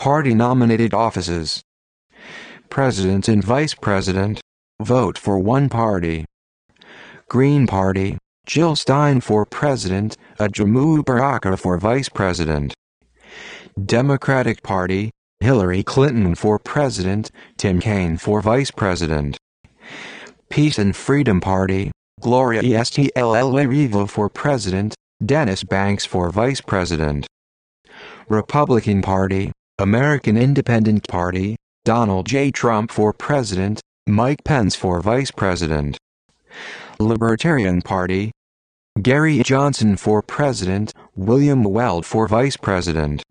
Party-nominated offices. President and Vice President. Vote for one party. Green Party. Jill Stein for President, Ajamu Baraka for Vice President. Democratic Party. Hillary Clinton for President, Tim Kaine for Vice President. Peace and Freedom Party. Gloria Estelle for President, Dennis Banks for Vice President. Republican Party. American Independent Party. Donald J. Trump for President, Mike Pence for Vice President. Libertarian Party. Gary Johnson for President, William Weld for Vice President.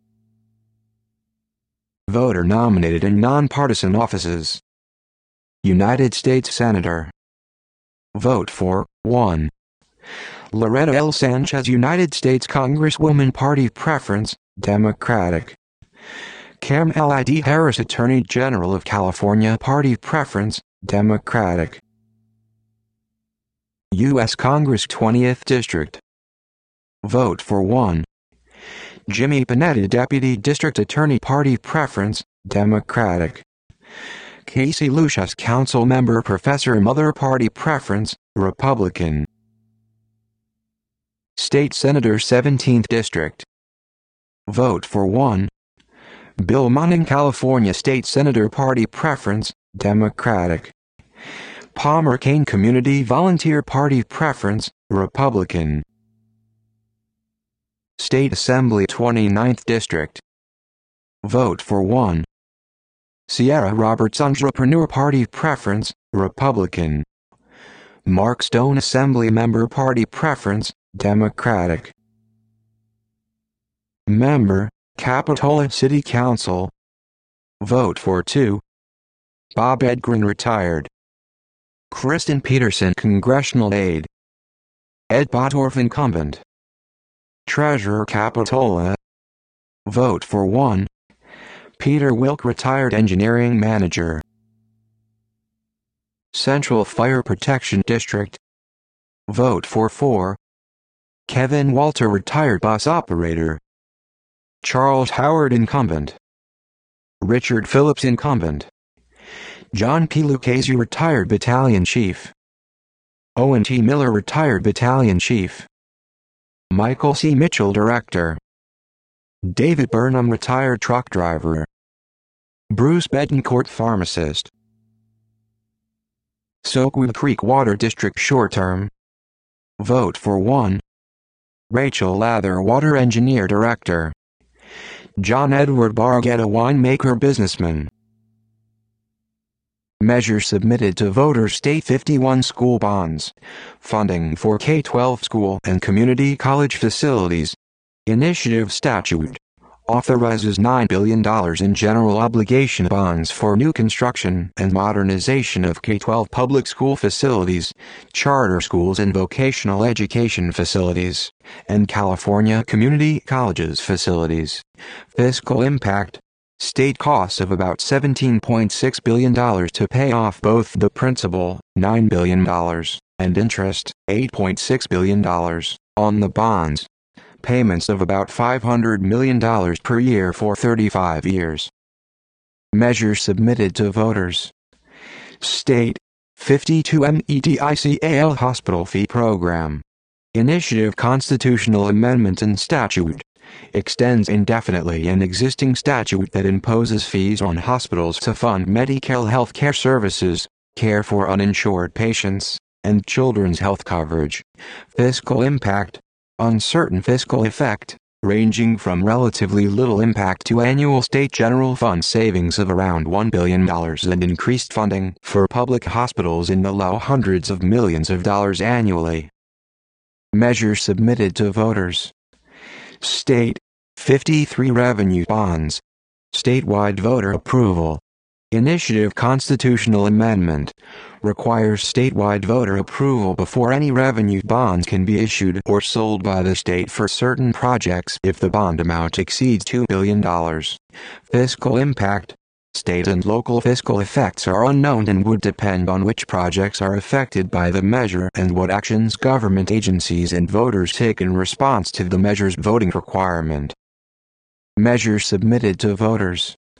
Voter-nominated and nonpartisan offices. United States Senator. Vote for 1. Loretta L. Sanchez, United States Congresswoman, Party Preference, Democratic. Kamala D. Harris, Attorney General of California, Party Preference, Democratic. U.S. Congress 20th District. Vote for 1. Jimmy Panetta, Deputy District Attorney, Party Preference, Democratic. Casey Lucius, Council Member, Professor Mother, Party Preference, Republican. State Senator 17th District. Vote for 1. Bill Manning, California State Senator, Party Preference, Democratic. Palmer Kane, Community Volunteer, Party Preference, Republican. State Assembly 29th District. Vote for 1. Sierra Roberts, Entrepreneur, Party Preference, Republican. Mark Stone, Assembly Member, Party Preference, Democratic. Member, Capitola City Council. Vote for 2. Bob Edgren, Retired. Kristen Peterson, Congressional Aide. Ed Bottorff, Incumbent. Treasurer, Capitola. Vote for 1. Peter Wilk, Retired Engineering Manager. Central Fire Protection District. Vote for 4. Kevin Walter, Retired Bus Operator. Charles Howard, Incumbent. Richard Phillips, Incumbent. John P. Lucchese, Retired Battalion Chief. Owen T. Miller, Retired Battalion Chief. Michael C. Mitchell, Director. David Burnham, Retired Truck Driver. Bruce Betancourt, Pharmacist. Soquel Creek Water District Short Term. Vote for 1. Rachel Lather, Water Engineer, Director. John Edward Bargetta, Winemaker, Businessman. Measure submitted to voters. State 51 school bonds. Funding for K-12 school and community college facilities. Initiative statute. Authorizes $9 billion in general obligation bonds for new construction and modernization of K-12 public school facilities, charter schools and vocational education facilities, and California community colleges facilities. Fiscal impact. State costs of about $17.6 billion to pay off both the principal, $9 billion, and interest, $8.6 billion, on the bonds. Payments of about $500 million per year for 35 years. Measure submitted to voters. State 52 MEDICAL Hospital Fee Program. Initiative Constitutional Amendment and Statute. Extends indefinitely an existing statute that imposes fees on hospitals to fund Medicare health care services, care for uninsured patients, and children's health coverage. Fiscal impact. Uncertain fiscal effect, ranging from relatively little impact to annual state general fund savings of around $1 billion and increased funding for public hospitals in the low hundreds of millions of dollars annually. Measure submitted to voters. State 53 revenue bonds. Statewide voter approval. Initiative Constitutional Amendment. Requires statewide voter approval before any revenue bonds can be issued or sold by the state for certain projects if the bond amount exceeds $2 billion. Fiscal impact. State and local fiscal effects are unknown and would depend on which projects are affected by the measure and what actions government agencies and voters take in response to the measure's voting requirement. Measure submitted to voters.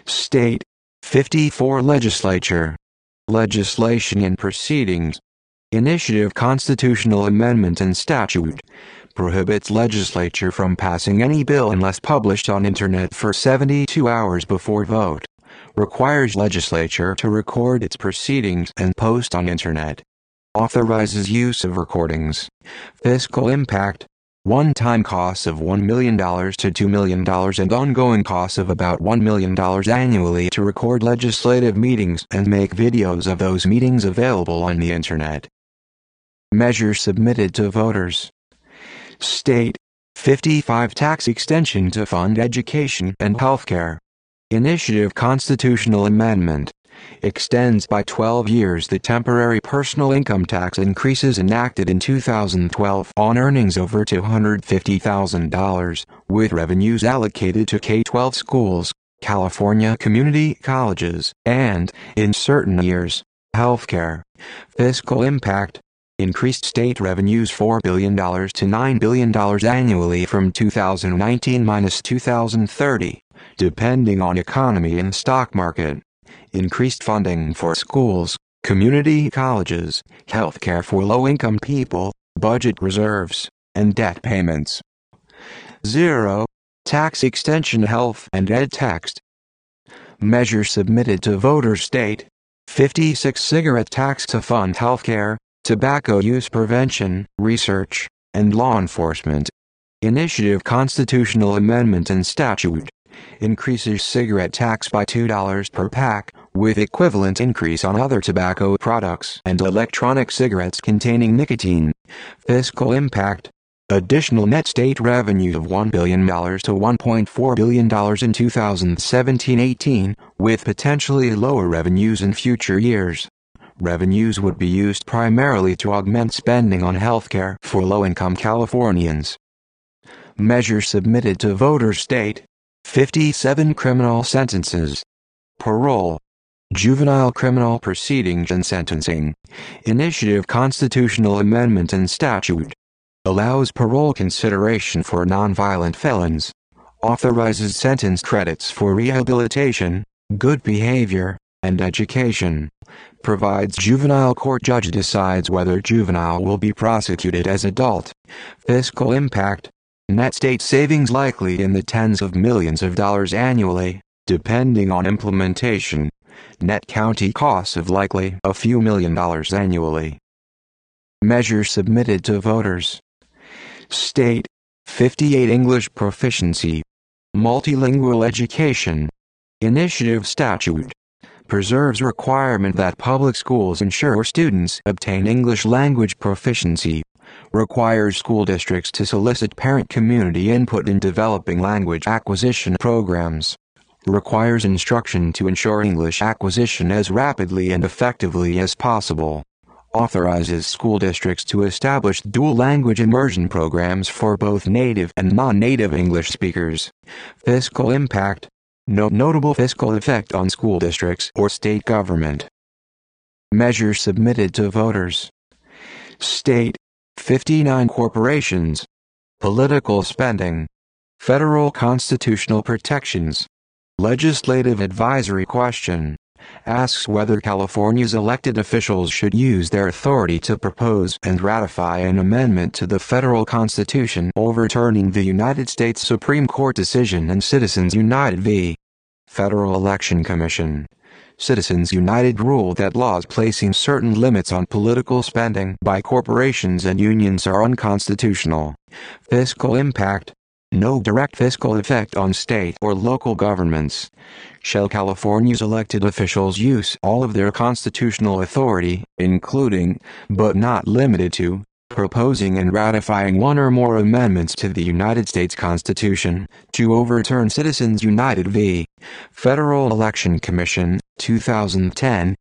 State 54 Legislature. Legislation and proceedings. Initiative constitutional amendment and statute. Prohibits legislature from passing any bill unless published on internet for 72 hours before vote. Requires legislature to record its proceedings and post on internet. Authorizes use of recordings. Fiscal impact. One-time costs of $1 million to $2 million and ongoing costs of about $1 million annually to record legislative meetings and make videos of those meetings available on the internet. Measures submitted to voters. State 55 Tax extension to fund education and healthcare. Initiative constitutional amendment. Extends by 12 years the temporary personal income tax increases enacted in 2012 on earnings over $250,000, with revenues allocated to K-12 schools, California community colleges, and, in certain years, healthcare. Fiscal impact. Increased state revenues $4 billion to $9 billion annually from 2019-2030, depending on economy and stock market. Increased funding for schools, community colleges, healthcare for low-income people, budget reserves, and debt payments. 0. Tax extension health and ed tax. Measure submitted to voters. State 56 cigarette tax to fund healthcare, tobacco use prevention, research, and law enforcement. Initiative constitutional amendment and statute. Increases cigarette tax by $2 per pack, with equivalent increase on other tobacco products and electronic cigarettes containing nicotine. Fiscal impact. Additional net state revenue of $1 billion to $1.4 billion in 2017-18, with potentially lower revenues in future years. Revenues would be used primarily to augment spending on healthcare for low-income Californians. Measures submitted to voters. State 57 criminal sentences. Parole. Juvenile criminal proceedings and sentencing. Initiative constitutional amendment and statute. Allows parole consideration for nonviolent felons. Authorizes sentence credits for rehabilitation, good behavior, and education. Provides juvenile court judge decides whether juvenile will be prosecuted as adult. Fiscal impact. Net state savings likely in the tens of millions of dollars annually, depending on implementation. Net county costs of likely a few $1 million annually. Measures submitted to voters. State 58 English proficiency. Multilingual education. Initiative statute. Preserves requirement that public schools ensure students obtain English language proficiency. Requires school districts to solicit parent community input in developing language acquisition programs. Requires instruction to ensure English acquisition as rapidly and effectively as possible. Authorizes school districts to establish dual language immersion programs for both native and non-native English speakers. Fiscal impact. No notable fiscal effect on school districts or state government. Measures submitted to voters. State 59 corporations. Political spending. Federal constitutional protections. Legislative advisory question. Asks whether California's elected officials should use their authority to propose and ratify an amendment to the federal constitution overturning the United States Supreme Court decision and Citizens United v. Federal Election Commission. Citizens United ruled that laws placing certain limits on political spending by corporations and unions are unconstitutional. Fiscal impact. No direct fiscal effect on state or local governments. Shall California's elected officials use all of their constitutional authority, including, but not limited to, proposing and ratifying one or more amendments to the United States Constitution, to overturn Citizens United v. Federal Election Commission, 2010,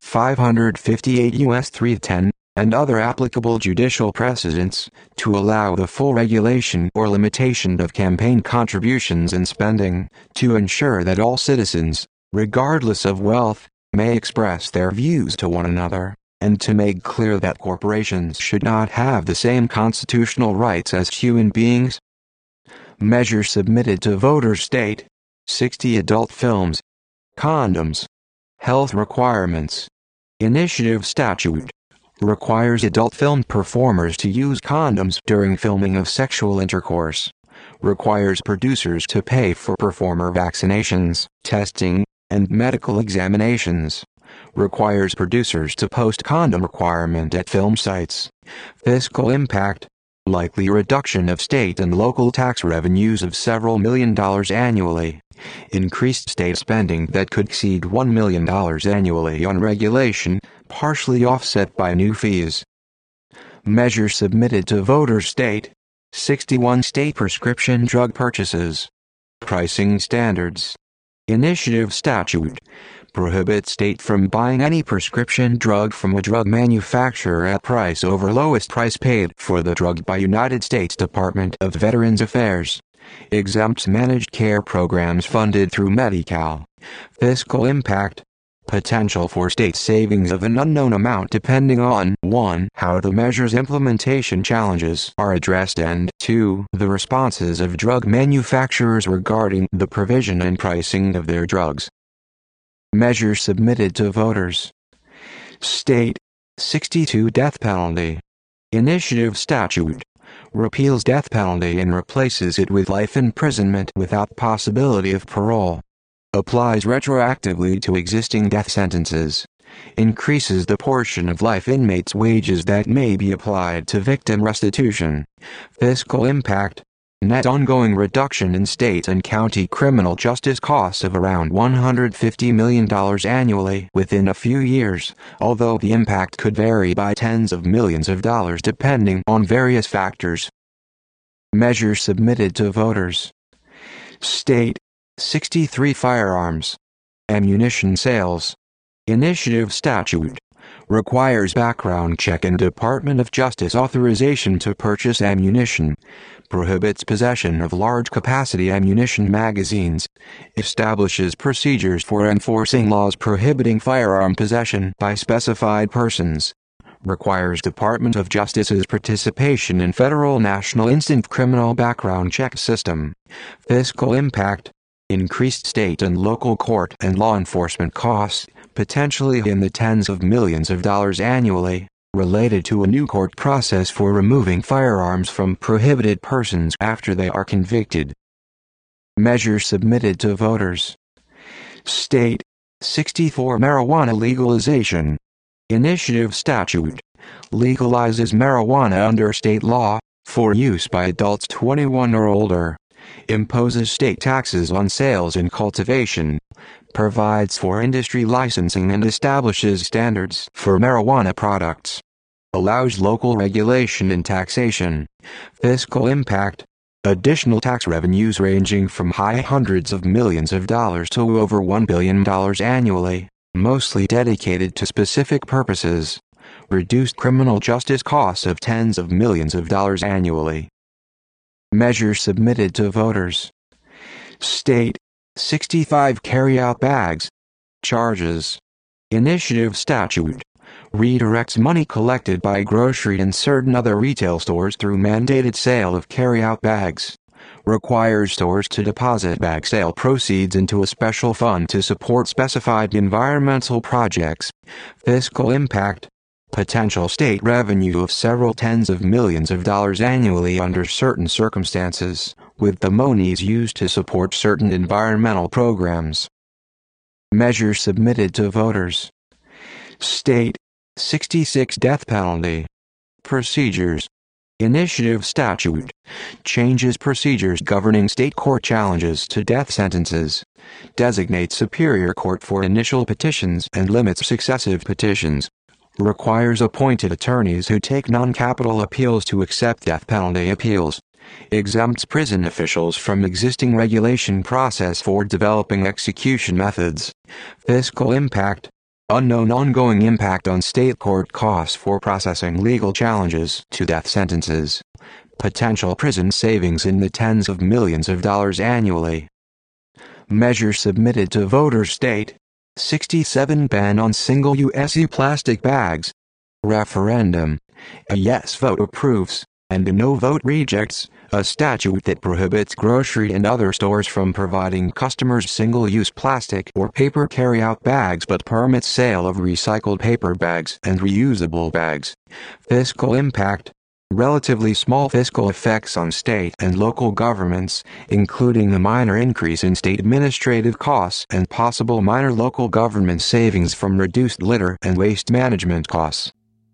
558 U.S. 310, and other applicable judicial precedents, to allow the full regulation or limitation of campaign contributions and spending, to ensure that all citizens, regardless of wealth, may express their views to one another, and to make clear that corporations should not have the same constitutional rights as human beings. Measures submitted to voters. State 60 adult films. Condoms. Health requirements. Initiative statute requires adult film performers to use condoms during filming of sexual intercourse. Requires producers to pay for performer vaccinations, testing, and medical examinations. Requires producers to post condom requirement at film sites. Fiscal impact. Likely reduction of state and local tax revenues of several $1 million annually. Increased state spending that could exceed $1 million annually on regulation, partially offset by new fees. Measure submitted to voters. State. 61 state prescription drug purchases. Pricing standards. Initiative statute prohibits state from buying any prescription drug from a drug manufacturer at price over lowest price paid for the drug by United States Department of Veterans Affairs. Exempts managed care programs funded through Medi-Cal. Fiscal impact. Potential for state savings of an unknown amount depending on 1. How the measure's implementation challenges are addressed and 2. The responses of drug manufacturers regarding the provision and pricing of their drugs. Measure submitted to voters. State. 62 Death penalty. Initiative statute repeals death penalty and replaces it with life imprisonment without possibility of parole. Applies retroactively to existing death sentences. Increases the portion of life inmates' wages that may be applied to victim restitution. Fiscal impact. Net ongoing reduction in state and county criminal justice costs of around $150 million annually within a few years, although the impact could vary by tens of millions of dollars depending on various factors. Measure submitted to voters. State. 63 Firearms. Ammunition sales. Initiative statute requires background check and Department of Justice authorization to purchase ammunition. Prohibits possession of large-capacity ammunition magazines. Establishes procedures for enforcing laws prohibiting firearm possession by specified persons. Requires Department of Justice's participation in Federal National Instant Criminal Background Check System. Fiscal impact. Increased state and local court and law enforcement costs, potentially in the tens of millions of dollars annually, related to a new court process for removing firearms from prohibited persons after they are convicted. Measure submitted to voters. State. 64 Marijuana legalization. Initiative statute legalizes marijuana under state law, for use by adults 21 or older. Imposes state taxes on sales and cultivation. Provides for industry licensing and establishes standards for marijuana products. Allows local regulation and taxation. Fiscal impact. Additional tax revenues ranging from high hundreds of millions of dollars to over $1 billion annually, mostly dedicated to specific purposes. Reduced criminal justice costs of tens of millions of dollars annually. Measure submitted to voters. State. 65 Carry-out bags. Charges. Initiative statute redirects money collected by grocery and certain other retail stores through mandated sale of carry-out bags. Requires stores to deposit bag sale proceeds into a special fund to support specified environmental projects. Fiscal impact. Potential state revenue of several tens of millions of dollars annually under certain circumstances, with the monies used to support certain environmental programs. Measure submitted to voters. State. 66 Death penalty. Procedures. Initiative statute changes procedures governing state court challenges to death sentences. Designates superior court for initial petitions and limits successive petitions. Requires appointed attorneys who take non-capital appeals to accept death penalty appeals. Exempts prison officials from existing regulation process for developing execution methods. Fiscal impact. Unknown ongoing impact on state court costs for processing legal challenges to death sentences. Potential prison savings in the tens of millions of dollars annually. Measure submitted to voters. State. 67 Ban on single-use plastic bags. Referendum. A yes vote approves, and a no vote rejects, A statute that prohibits grocery and other stores from providing customers single-use plastic or paper carry-out bags but permits sale of recycled paper bags and reusable bags. Fiscal impact. Relatively small fiscal effects on state and local governments, including a minor increase in state administrative costs and possible minor local government savings from reduced litter and waste management costs.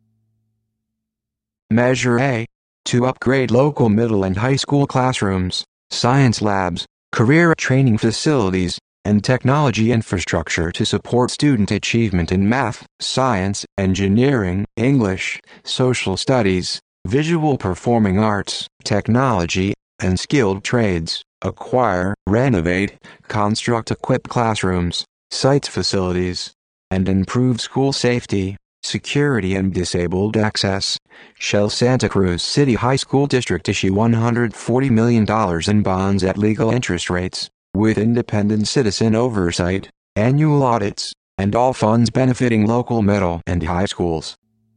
Measure A. To upgrade local middle and high school classrooms, science labs, career training facilities, and technology infrastructure to support student achievement in math, science, engineering, English, social studies, visual performing arts, technology, and skilled trades. Acquire, renovate, construct, equip classrooms, site facilities, and improve school safety, security and disabled access. Shall Santa Cruz City High School District issue $140 million in bonds at legal interest rates, with independent citizen oversight, annual audits, and all funds benefiting local middle and high schools.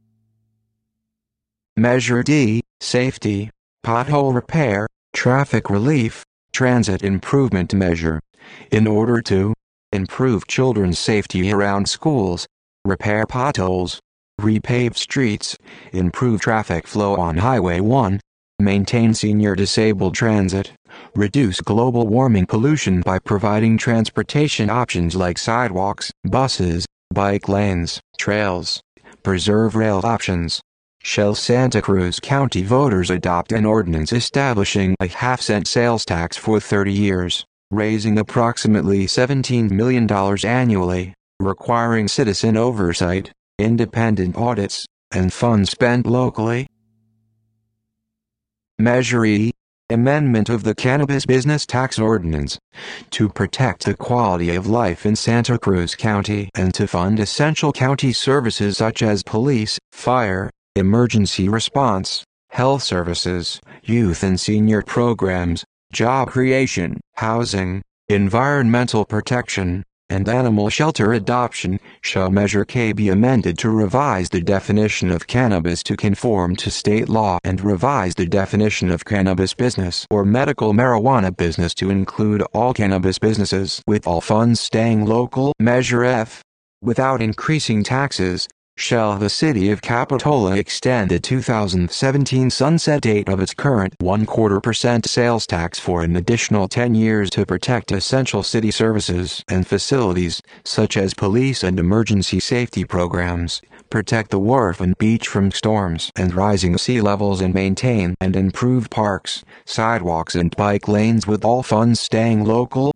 Measure D. Safety, pothole repair, traffic relief, transit improvement measure. In order to improve children's safety around schools, repair potholes, repave streets, improve traffic flow on Highway 1, maintain senior disabled transit, reduce global warming pollution by providing transportation options like sidewalks, buses, bike lanes, trails, preserve rail options. Shall Santa Cruz County voters adopt an ordinance establishing a half-cent sales tax for 30 years, raising approximately $17 million annually, requiring citizen oversight, independent audits, and funds spent locally. Measure E. Amendment of the Cannabis Business Tax Ordinance, to protect the quality of life in Santa Cruz County and to fund essential county services such as police, fire, emergency response, health services, youth and senior programs, job creation, housing, environmental protection, and animal shelter adoption. Shall Measure K be amended to revise the definition of cannabis to conform to state law and revise the definition of cannabis business or medical marijuana business to include all cannabis businesses with all funds staying local. Measure F. Without increasing taxes, shall the City of Capitola extend the 2017 sunset date of its current 0.25% sales tax for an additional 10 years to protect essential city services and facilities, such as police and emergency safety programs, protect the wharf and beach from storms and rising sea levels, and maintain and improve parks, sidewalks and bike lanes with all funds staying local.